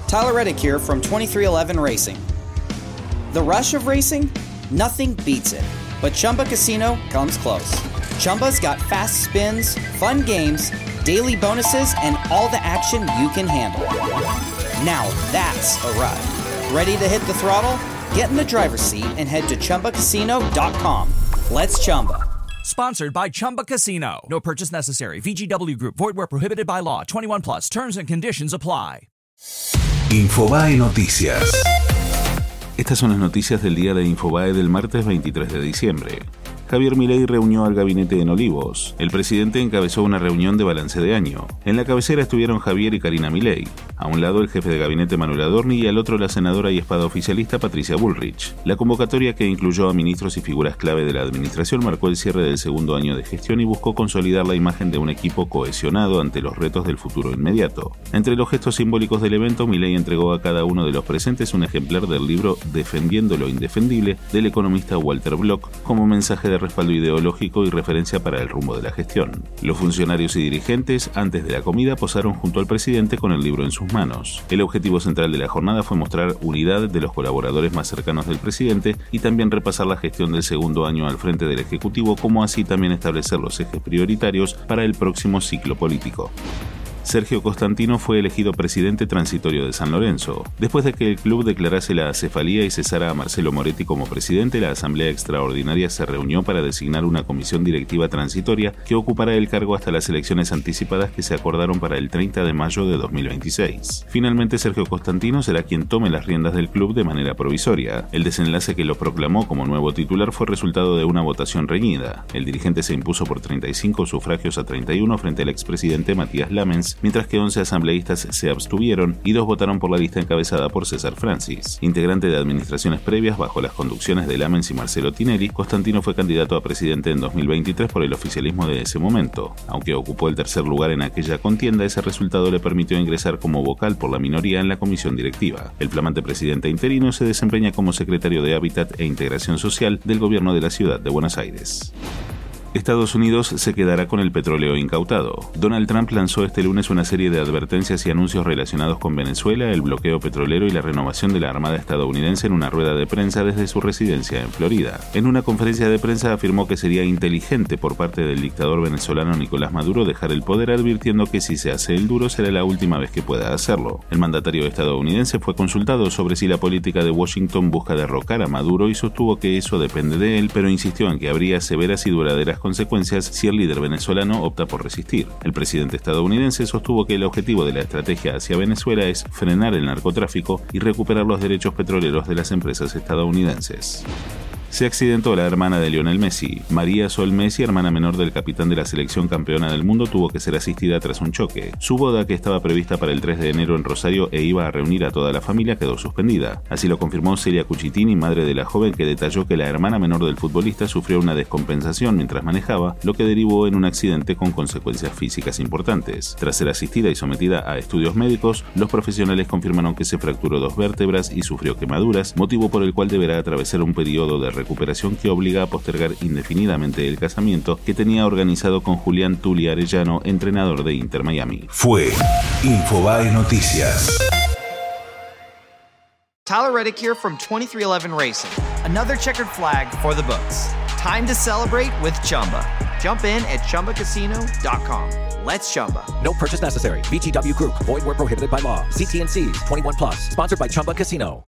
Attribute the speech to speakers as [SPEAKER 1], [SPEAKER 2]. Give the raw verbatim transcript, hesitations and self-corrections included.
[SPEAKER 1] Tyler Reddick here from twenty-three eleven Racing. The rush of racing? Nothing beats it, but Chumba Casino comes close. Chumba's got fast spins, fun games, daily bonuses, and all the action you can handle. Now that's a ride. Ready to hit the throttle? Get in the driver's seat and head to Chumba Casino dot com. Let's Chumba.
[SPEAKER 2] Sponsored by Chumba Casino. No purchase necessary. V G W Group. Void where prohibited by law. twenty-one plus. Terms and conditions apply.
[SPEAKER 3] Infobae Noticias. Estas son las noticias del día de Infobae del martes veintitrés de diciembre. Javier Milei reunió al gabinete en Olivos. El presidente encabezó una reunión de balance de año. En la cabecera estuvieron Javier y Karina Milei. A un lado el jefe de gabinete Manuel Adorni y al otro la senadora y espada oficialista Patricia Bullrich. La convocatoria, que incluyó a ministros y figuras clave de la administración, marcó el cierre del segundo año de gestión y buscó consolidar la imagen de un equipo cohesionado ante los retos del futuro inmediato. Entre los gestos simbólicos del evento, Milei entregó a cada uno de los presentes un ejemplar del libro Defendiendo lo indefendible del economista Walter Block como mensaje de respaldo ideológico y referencia para el rumbo de la gestión. Los funcionarios y dirigentes, antes de la comida, posaron junto al presidente con el libro en sus manos. El objetivo central de la jornada fue mostrar unidad de los colaboradores más cercanos del presidente y también repasar la gestión del segundo año al frente del Ejecutivo, como así también establecer los ejes prioritarios para el próximo ciclo político. Sergio Costantino fue elegido presidente transitorio de San Lorenzo. Después de que el club declarase la acefalía y cesara a Marcelo Moretti como presidente, la Asamblea Extraordinaria se reunió para designar una comisión directiva transitoria que ocupará el cargo hasta las elecciones anticipadas que se acordaron para el treinta de mayo de dos mil veintiséis. Finalmente, Sergio Costantino será quien tome las riendas del club de manera provisoria. El desenlace que lo proclamó como nuevo titular fue resultado de una votación reñida. El dirigente se impuso por treinta y cinco sufragios a treinta y uno frente al expresidente Matías Lamens, mientras que once asambleístas se abstuvieron y dos votaron por la lista encabezada por César Francis. Integrante de administraciones previas bajo las conducciones de Lamens y Marcelo Tinelli, Costantino fue candidato a presidente en dos mil veintitrés por el oficialismo de ese momento. Aunque ocupó el tercer lugar en aquella contienda, ese resultado le permitió ingresar como vocal por la minoría en la comisión directiva. El flamante presidente interino se desempeña como secretario de Hábitat e Integración Social del gobierno de la ciudad de Buenos Aires. Estados Unidos se quedará con el petróleo incautado. Donald Trump lanzó este lunes una serie de advertencias y anuncios relacionados con Venezuela, el bloqueo petrolero y la renovación de la Armada estadounidense en una rueda de prensa desde su residencia en Florida. En una conferencia de prensa afirmó que sería inteligente por parte del dictador venezolano Nicolás Maduro dejar el poder, advirtiendo que si se hace el duro será la última vez que pueda hacerlo. El mandatario estadounidense fue consultado sobre si la política de Washington busca derrocar a Maduro y sostuvo que eso depende de él, pero insistió en que habría severas y duraderas consecuencias si el líder venezolano opta por resistir. El presidente estadounidense sostuvo que el objetivo de la estrategia hacia Venezuela es frenar el narcotráfico y recuperar los derechos petroleros de las empresas estadounidenses. Se accidentó la hermana de Lionel Messi. María Sol Messi, hermana menor del capitán de la selección campeona del mundo, tuvo que ser asistida tras un choque. Su boda, que estaba prevista para el tres de enero en Rosario e iba a reunir a toda la familia, quedó suspendida. Así lo confirmó Celia Cuchitini, madre de la joven, que detalló que la hermana menor del futbolista sufrió una descompensación mientras manejaba, lo que derivó en un accidente con consecuencias físicas importantes. Tras ser asistida y sometida a estudios médicos, los profesionales confirmaron que se fracturó dos vértebras y sufrió quemaduras, motivo por el cual deberá atravesar un periodo de recuperación que obliga a postergar indefinidamente el casamiento que tenía organizado con Julián Tulli Arellano, entrenador de Inter Miami. Fue Infobae Noticias.
[SPEAKER 1] Tyler Reddick here from twenty-three eleven Racing. Another checkered flag for the books. Time to celebrate with Chumba. Jump in at Chumba Casino dot com. Let's Chumba.
[SPEAKER 4] No purchase necessary. V G W Group. Void where prohibited by law. See T and C's. twenty-one plus. Sponsored by Chumba Casino.